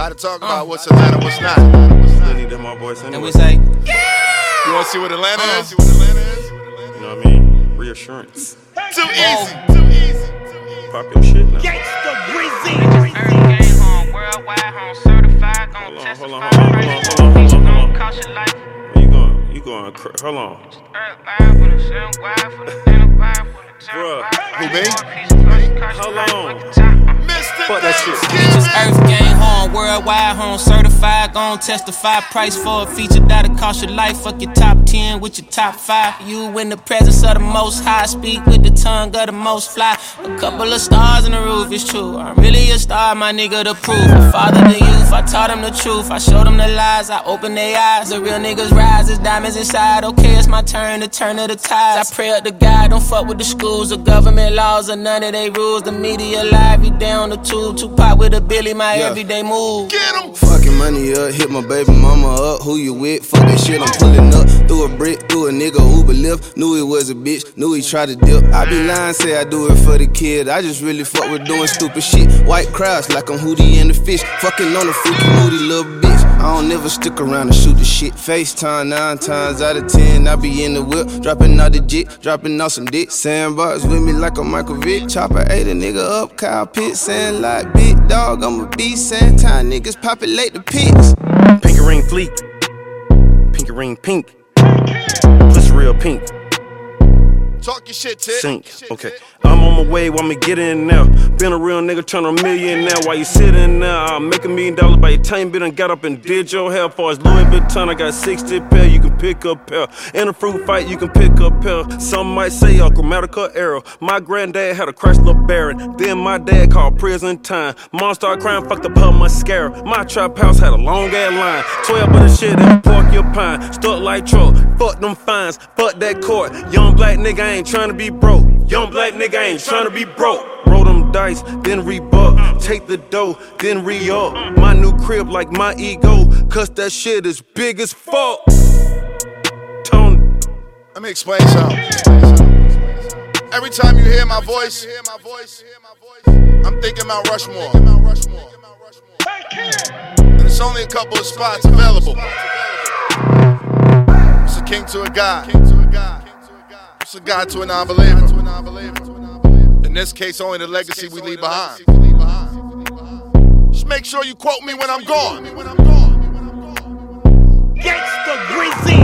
Lot to talk about what's Atlanta, what's not. Need them my boys anyway. And we say, You wanna see what Atlanta is? You know what I mean? Reassurance. Too easy. Pop your shit now. Gangsta Grizzly. Game home, worldwide home, certified, gon' testify. Gon' cost your life. Where you going? You going? Hold on. Bruh. Who, me? Hold on. Fuck that shit. Bitches Earth Gang home, worldwide home, certified, gon' testify. Price for a feature that'll cost your life. Fuck your top 10 with your top 5. You in the presence of the most high, speak with the tongue of the most fly. A couple of stars in the roof, it's true. I'm really a star, my nigga, to prove. I fathered the youth, I taught them the truth. I showed them the lies, I opened their eyes. The real niggas rise, there's diamonds inside. Okay, it's my turn to turn of the tides. I pray up to God, don't fuck with the schools, the government laws, or none of they rules. The media live, you down the tube. Tupac with a Billy, my everyday move. Get him! Fucking money up, hit my baby mama up. Who you with? Fuck that shit, I'm pulling up. Through a brick, through a nigga Uber lift. Knew he was a bitch, knew he tried to dip. I be lying, say I do it for the kid. I just really fuck with doing stupid shit. White crowds like I'm Hootie and the Fish. Fucking on a freaky moody little bitch. I don't never stick around and shoot the shit. FaceTime 9 times out of 10. I be in the whip, dropping out the jit, dropping out some dick. Sandbars with me like a Michael Vick. Chopper ate a nigga up, Kyle Pitts. Saying like big dog, I'm a beast. Saying time niggas populate the pigs. Pinky ring fleek. Pinky ring pink. Pussy real pink. Talk your shit, Tit. Sink. Okay. I'm on my way, want me get in now. Been a real nigga trying to million now. While you sitting there, I'll make $1 million by your time. Bit and got up and did your hair. For as Louis Vuitton, I got 60 pair. You can pick up pair. In a fruit fight, you can pick up pair. Some might say a grammatical error. My granddad had a Chrysler Baron. Then my dad called prison time. Mom started crying, fucked up her mascara. My trap house had a long ass line. 12 of the shit in Porcupine. Stuck like truck. Fuck them fines. Fuck that court. Young black nigga ain't trying to be broke. Young black nigga ain't trying to be broke. Roll them dice, then rebuck. Take the dough, then re-up. My new crib like my ego. Cause that shit is big as fuck. Tony. Let me explain something. Every time you hear my voice, I'm thinking about Rushmore. And there's only a couple of spots available. It's a king to a god. It's a god to a non-believer. In this case, only the legacy we leave behind. Just make sure you quote me when I'm gone. Gangsta Grizzly.